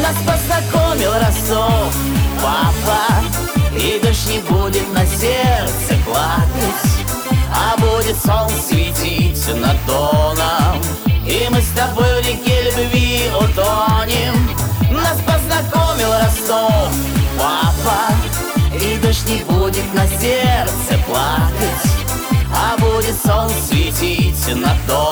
Нас познакомил Ростов, папа. И дождь не будет на сердце плакать, а будет солнце светить над Доном, и мы с тобой в реке любви утонем. Нас познакомил Ростов, папа. И дождь не будет на сердце плакать, а будет солнце светить над Доном.